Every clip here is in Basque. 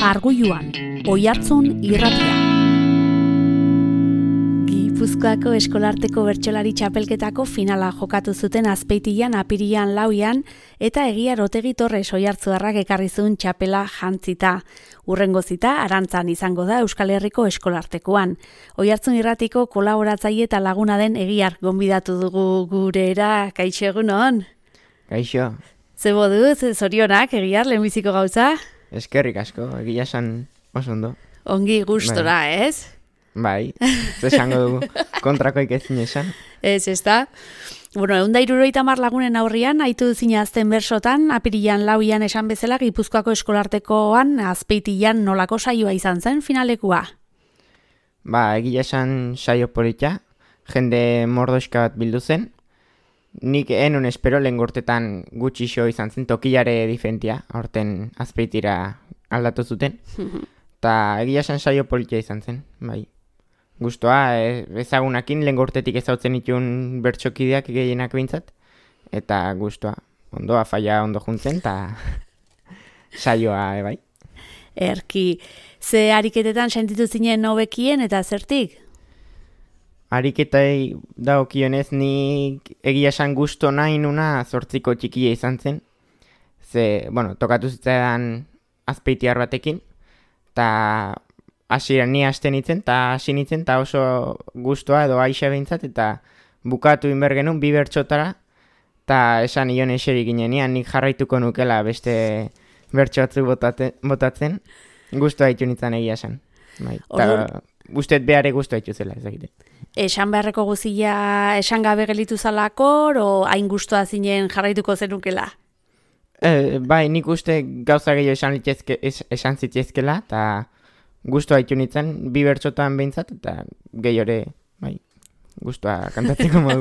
Argulluan, Oihartzun irratia. Gipuzkoako eskolarteko bertsolari txapelketako finala jokatu zuten Azpeitian apirilean 4 eta Egiar Otegi Torres oihartzuarrak ekarri zuen txapela jantzita. Hurrengo zita Arantzan izango da Euskal Herriko eskolartekoan. Oihartzun irratiko kolaboratzaile eta laguna den Egiar gonbidatu dugu gurera. Kaixo, egunon? Kaixo. Ze moduz, zorionak, Egiar, lehenbiziko gauza? Eskerrik asko, egia esan oso ondo. Ongi gustora, ez? Bai, esango dugu, kontrakoik ezin esan. Ez da? Bueno, 170 lagunen aurrian, haitu duzina azten bersotan, apirilean 4 esan bezala, Gipuzkoako eskolartekoan, Azpeitian nolako saioa izan zen finalekua? Egia esan saio polita, jende mordoska bat bildu zen. Nik enun espero lehen gortetan gutxixo izan zen, tokilare difentia, aurten Azpeitira aldatu zuten. Eta egia esan saio polita izan zen, bai. Guztua, ezagunakin lehen gortetik ezautzen itun bertsokideak gehienak bintzat. Eta guztua, ondoa faia ondo juntzen, eta saioa, bai. Erki, ze ariketetan sentitu zinen hobekien eta zertik? Ariketai daokionez nik egia esan gusto nahi nuna 8 txikia izan zen. Ze, tokatu zitzaidan Azpeitiar batekin, eta ni hasten nitzen, eta hasi nitzen, eta oso gustoa edo aixa behintzat, eta bukatu inber genuen 2 bertxotara, eta esan ion eseri ginean, nik jarraituko nukela beste bertxo batzuk botatzen, gustoa ditu nintzen egia esan. Eta usteet behare gustoa ditu zela, ez egiten. Esan beharreko guzia esan gabe gelitu zalakor, o hain gustoa zinen jarraituko zenukela? Bai, nik uste gauza gehiago esan zitezkela, eta gustoa ditu nintzen, 2 bertxotan behintzat, eta gehiore, bai, gustoa kantatzeko modu.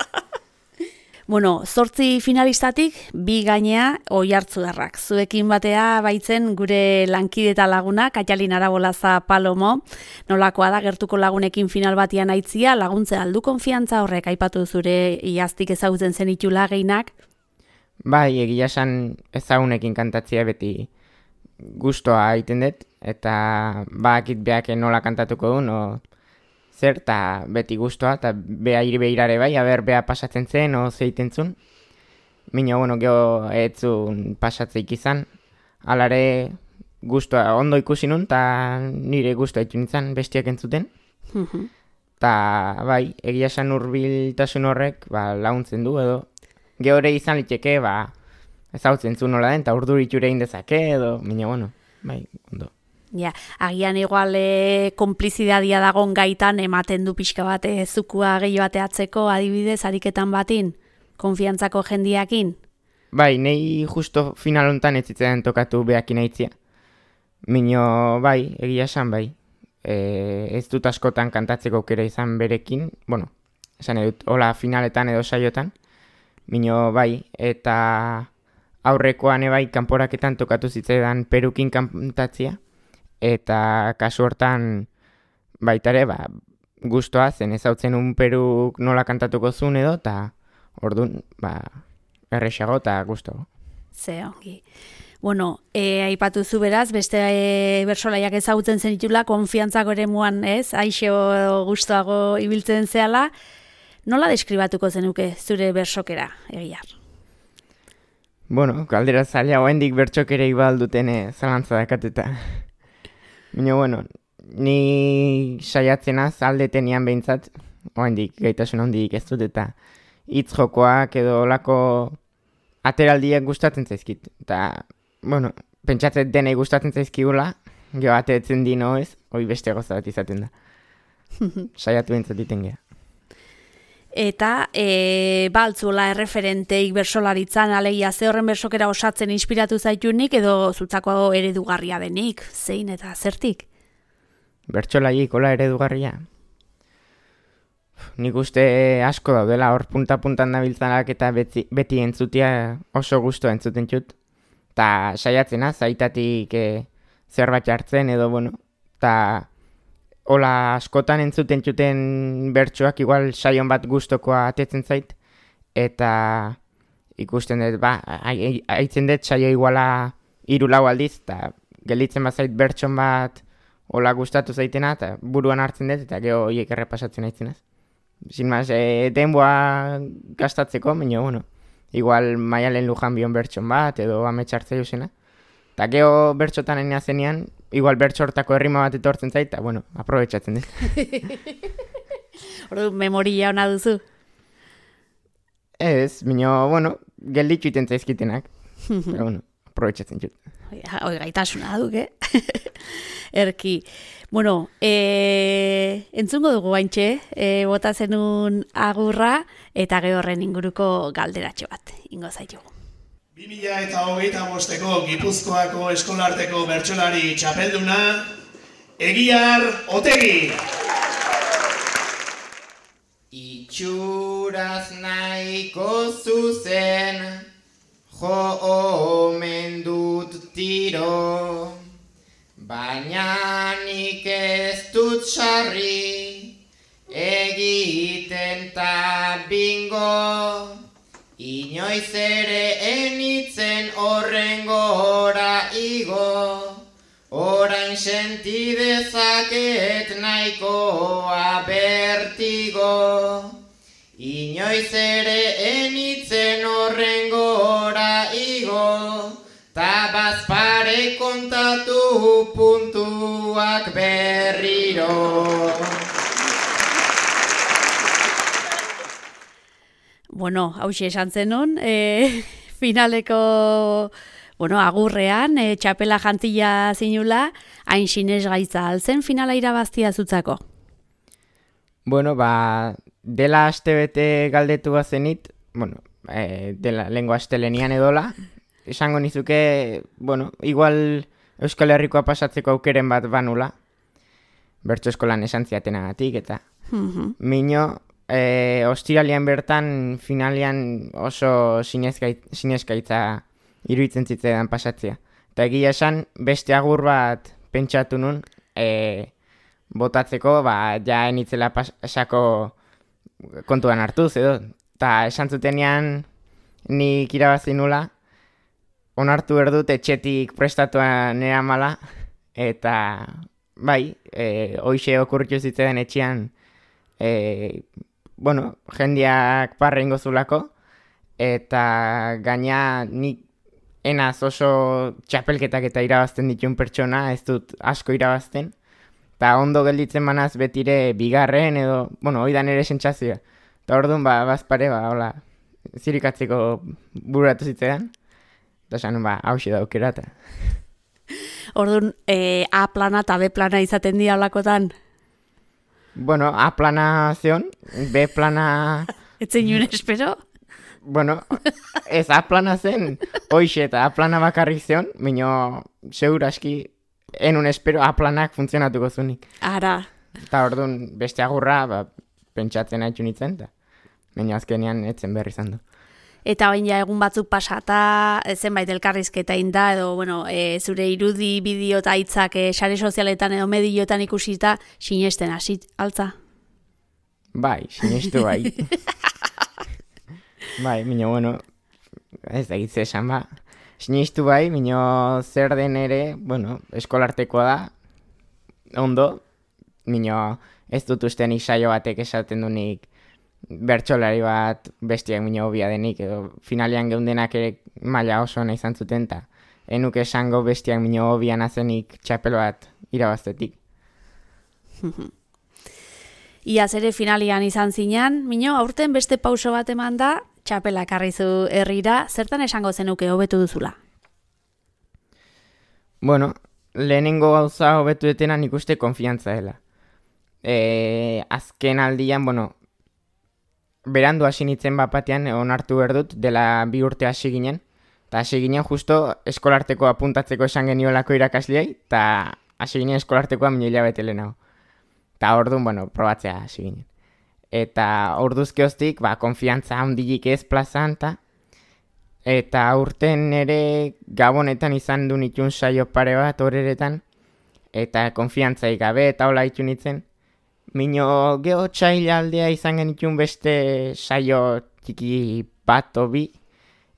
8 finalistatik, 2 gainea oihartzuarrak. Zuekin batea baitzen gure lankide eta laguna, Katalin Arabolaza Palomo. Nolakoa da gertuko lagunekin final batian aitzia, laguntze aldu konfiantza horrek aipatu zure iaztik ezagutzen zenitula geinak? Bai, egia esan ezagunekin kantatzia beti gustoa egiten dut, eta bakit beak nola kantatuko du, zer, eta beti gustoa, eta bea irbeirare bai, bea pasatzen zen, zeiten zun. Mino, geho etzun pasatzeik izan. Alare gustoa ondo ikusi nun, eta nire gustoa ditu nintzen bestiak entzuten. Eta bai, egia esan hurbiltasun horrek laguntzen du, edo gehore izan liteke, ezautzen zuen nola den, eta urduriture indezake, edo, mino, bai, ondo. Ja, agian igual konplizidadia dagon gaitan ematen du pixka bat zukua gehiago bateatzeko adibidez ariketan batin, konfiantzako jendiakin? Bai, nei justo final hontan ez zitzen tokatu behakin aitzia. Mino, bai, egia esan bai. Ez dut askotan kantatzeko aukera izan berekin, esan edut, hola finaletan edo saiotan. Mino, bai, eta aurrekoan bai kanporaketan tokatu zitzaidan Perukin kantatzia. Eta kasu hortan baitare, gustoa zen ezautzen un Peruk nola kantatuko zuen edo, eta orduan, erresago eta gustoa. Ze ongi. Aipatu zu beraz, beste bersolaiak ezagutzen zenitula, konfiantzako eremuan, ez? Aixo gustoago ibiltzen zehala, nola deskribatuko zenuke zure bersokera, Egiar? Galdera zaila, oendik bertxokere ibalduten zalantza dakateta. Ni saiatzenaz aldetenian behintzat, oendik gaitasun handik ez dut, eta hitz jokoak edo olako ateraldiak gustatzen zaizkit. Eta, pentsatzen denei gustatzen zaizkigula, geho ateetzen dino ez, hoi beste goza bat izaten da. Saiatu behintzat diten geha. Eta, baltzuela erreferenteik bersolaritzan, alegia ze horren bersokera osatzen inspiratu zaitunik, edo zutzako eredugarria denik, zein eta zertik? Bertsolaiik, hola eredugarria? Nik uste asko daudela, hor punta-puntan nabiltzanak eta beti entzutia oso gusto entzuten txut. Ta saiatzena, zaitatik zerbait hartzen edo, eta hola askotan entzuten txuten bertsoak igual saion bat gustokoa atetzen zait, eta ikusten dut, haitzen dut saio iguala 3-4 aldiz, eta gelditzen bazait bertson bat hola gustatu zaitena, eta buruan hartzen dut, eta gero hiek errepasatzen nahitzen ez. Sin más, denboa gastatzeko, baina, bueno, igual Maialen Lujanbion bertson bat, edo ametxartzea josena. Eta gero bertxotan enea zenean, igual bertxo hortako errima bat etortzen zait, eta, bueno, aprobetxatzen dut. Ordu, memoria ona duzu? Ez, baina, bueno, gelditu iten zaizkitenak. Pero, bueno, aprobetxatzen dut. Hoi gaitasuna duk, Erki. Bueno, entzungo dugu baintxe, bota zenun agurra, eta gero horren inguruko galderatxo bat, ingo zaitu. 2025ko Gipuzkoako eskolarteko bertsolari txapelduna, Egiar Otegi. Itxuraz nahiko zuzen, jo omen dut tiro, baina nik ez dut sarri, egiten ta bingo, inoiz ere enitzen horren gora igo, orain senti dezaket nahikoa bertigo, inoiz ere enitzen horren gora igo, ta bazpare kontatu puntuak berriro. Bueno, hauxe esan zenun, finaleko agurrean, txapela jantzila zinula, hain sinesgaitza alzen finala irabaztia zutzako? Bueno, dela astebete galdetu bazenit, dela lengo astelenian edola, esango nizuke, igual Euskal Herrikoa pasatzeko aukeren bat banula, bertso eskolan esan ziatenagatik, eta mino, ostiralian bertan finalian oso sineskaitza iruditzen zitzaidan pasatzea. Eta egia esan, beste agur bat pentsatu nun, botatzeko, ja enitzela pasako kontuan hartuz, edo. Eta esan zutenean nik irabazi nula, onartu berdut etxetik prestatua nera mala, eta hoxe okurritu zitzaidan etxean, jendeak parre ingo zulako, eta gaina nik enaz oso txapelketak eta irabazten ditun pertsona, ez dut asko irabazten, eta ondo gelditzen manaz betire bigarren edo, oidan ere sentsazioa. Eta orduan, bazpare, hola, zirikatzeko bururatu zitzaidan, eta esan, hauxe daukera, eta... Orduan, A plana eta B plana izaten dira holakotan? A plana zion, B plana... Etzen nuen espero? Ez A plana zen, hoxe eta A plana bakarrik zion, minio, segura aski, enun espero A planak funtzionatuko zunik. Ara. Eta orduan, beste agurra, pentsatzen haitxu nintzen, eta minio azkenean etzen berri izan du. Eta baina egun batzuk pasata, zenbait elkarrizketa inda, edo, zure irudi, bideo eta hitzak sare sozialetan edo medioetan ikusita, sinesten hasi, altza? Bai, sinestu bai. Bai, minio, ez da gitze esan, sinestu bai, minio zer den ere, eskolartekoa da, ondo, minio ez dut ustenik saio batek esaten dunik, bertsolari bat bestiak minio hobia denik, edo finalean geundenak ere maila oso nahi izan zuten, eta enuk esango bestiak minio hobia nazenik txapel bat irabaztetik. Iaz ere finalian izan zinean, minio, aurten beste pauso bat eman da, txapela ekarrizu herrira, zertan esango zenuke hobetu duzula? Lehenengo gauza hobetu detena nik uste konfiantza dela. Azken aldian, berandu hasi nintzen bapatean onartu berdut, dela 2 urte hasi ginen, eta hasi ginen justo eskolarteko apuntatzeko esan geniolako irakasleai, eta hasi ginen eskolartekoa minio hilabete lehenago. Eta orduan, probatzea hasi ginen. Eta orduzkeoztik, konfiantza handilik ez plazan, eta urten ere gabonetan izan du nitun saio pare bat horeretan, eta konfiantzaik gabe eta hola itun nintzen. Mino geho txaila aldea izan genitun beste saio txiki bat obi,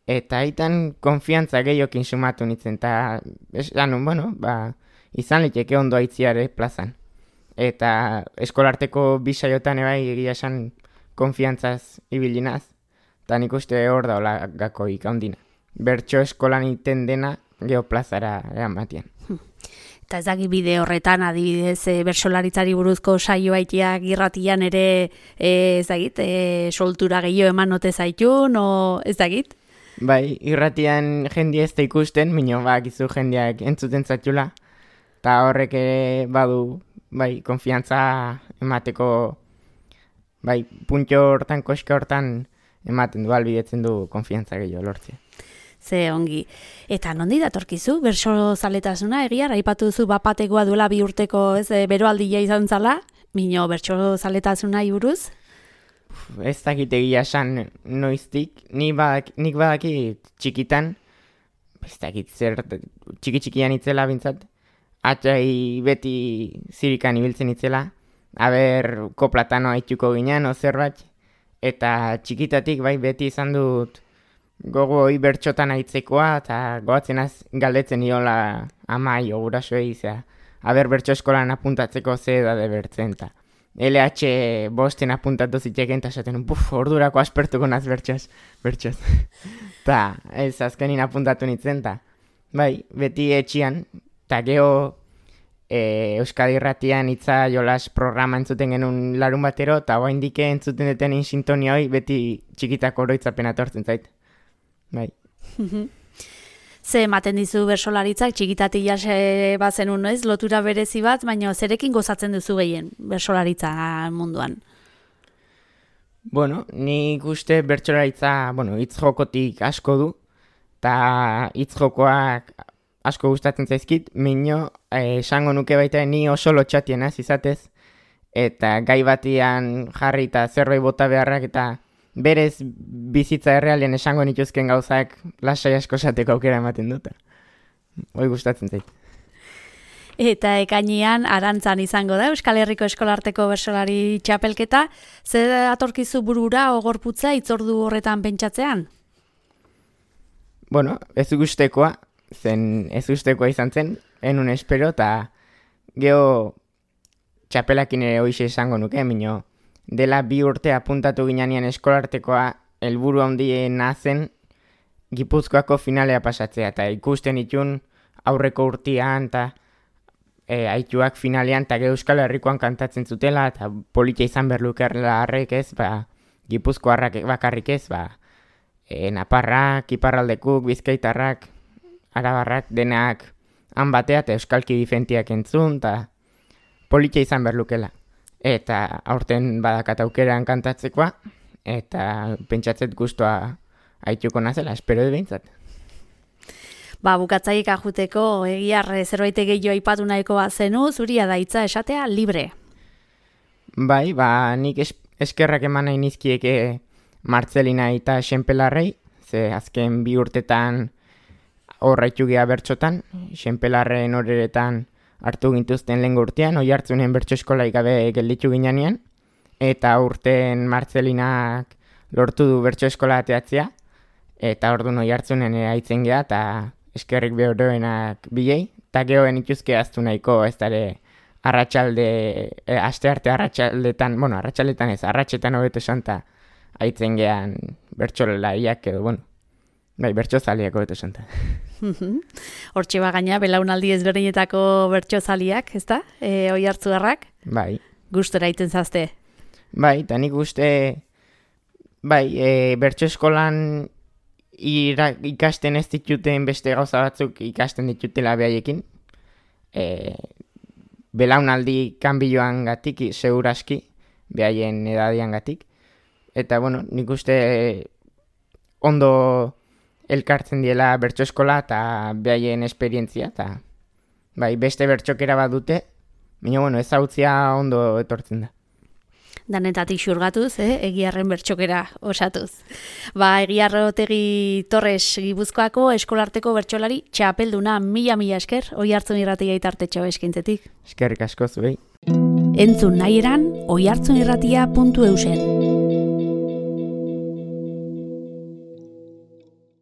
eta aitan konfiantza gehiokin sumatu nintzen, eta esan, izan liteke ondo aitziare plazan. Eta eskolarteko bisaiotan ebai egia esan konfiantzaz ibilinaz, eta nik uste hor daula gako ikaundina. Bertso eskolan iten dena geho plazara eramatean. Eta ez daki bide horretan, adibidez, bertsolaritzari buruzko saioaitiak irratian ere, ez dakit, soltura gehiago eman ote zaitun, o ez dakit? Bai, irratian jendia ez da ikusten, minio bakizu jendiak entzuten zaitula, eta horrek ere badu, bai, konfiantza emateko, bai, puntxo hortan, koska hortan ematen du, albidetzen du konfiantza gehiago lortzea. Ze ongi. Eta nondi datorkizu, bertso zaletasuna, egia, aipatu duzu bapatekoa duela 2 urteko, ez, beroaldia izan zala, minio bertso zaletasuna buruz? Ez dakit egia esan noiztik, nik badaki txikitan, ez dakit zer, txikian itzela bintzat, atxai beti zirikan ibiltzen itzela, aber koplatano haituko ginen, o zerbait, eta txikitatik bai beti izan dut gogo hoi bertxotan aitzekoa, eta goatzen galdetzen iola amai o gurasoei, aber bertxo eskolan apuntatzeko ze edade bertzen, eta LH bosten apuntatu ziteken, eta esaten, ordurako aspertuko naz bertxoz. Ta, ez azkenin apuntatu nintzen, ta, bai, beti etxian, eta geho Euskadi Irratian hitza jolas programa entzuten genuen larun batero, eta hoa indike entzuten duten sintonia hoi beti txikitak oroitzapen atortzen zait. Bai. Ze ematen dizu bersolaritzak, txikitatik jase bazenun, ez? Lotura berezi bat, baina zerekin gozatzen duzu gehien bertsolaritza munduan? Nik uste bertsolaritza, hitz jokotik asko du, eta hitz jokoak asko gustatzen zaizkit, minio, esango nuke baita ni oso lotxatien izatez, eta gai batian jarri eta zerbait bota beharrak, eta berez bizitza errealien esango nituzken gauzak lasai asko esateko aukera ematen dut. Hoi gustatzen zait. Eta ekainean Arantzan izango da Euskal Herriko Eskolarteko bertsolari txapelketa, zer atorkizu burura o gorputza hitzordu horretan pentsatzean? Ez gustekoa izan zen, enun espero, eta geho txapelakin ere hoize esango nuke, minio, dela 2 urte apuntatu ginean eskolartekoa helburu handiena zen Gipuzkoako finalea pasatzea, eta ikusten itun aurreko urtean, eta aituak finalean, eta Euskal Herrikoan kantatzen zutela, eta politia izan berlukerla harrek ez, Gipuzkoarrak bakarrik ez, Naparrak, Iparraldekuk, Bizkaitarrak, Arabarrak, denak han batea, eta euskalki difentiak entzun, eta politia izan berlukela. Eta aurten badakat aukeran kantatzekoa, eta pentsatzet guztua haituko nazela, espero du behintzat. Bukatzaik ajuteko, egiar zerbait gehiago aipatu nahiko bazenu, zuria da hitza esatea libre. Bai, nik eskerrak eman nahi nizkieke Martzelina eta Xenpelarrei, ze azken 2 urtetan horraitu geha bertxotan, Xenpelarren horeretan hartu gintuzten lehen urtean, oi hartzunen bertso eskolai gabe gelditu ginean, eta urten Martzelinak lortu du bertso eskola ateatzea, eta orduan oi hartzunen aitzen geha, eta eskerrik behoroenak bilei, eta gehoen ituzke aztu nahiko ez dara astearte arratsaldetan, arratsaldetan ez, arratsetan hobeto esan, eta aitzen gehan bertsolariak edo, bertsozaliak hobeto esan. Hortxe gaina belaunaldi ezberdinetako bertsozaliak, ezta? Oihartzunarrak? Bai. Gustora iten zazte? Bai, eta nik uste, bertso eskolan ikasten ez dituten beste gauza batzuk ikasten ditutela behaiekin. Belaunaldi kanbioan gatik, seguraski, behaien edadian gatik. Eta, nik uste ondo elkartzen diela bertso eskola eta behaien esperientzia, eta beste bertxokera bat dute, baina ezautzia ondo etortzen da. Danetatik xurgatuz, Egiarren bertxokera osatuz. Egiar Otegi Torres Gipuzkoako eskolarteko bertsolari txapelduna, mila esker, Oihartzun Irratia itartetxo eskaintzetik. Eskerrik asko zuei. Entzun nahi eran, oihartzunirratia.eusen.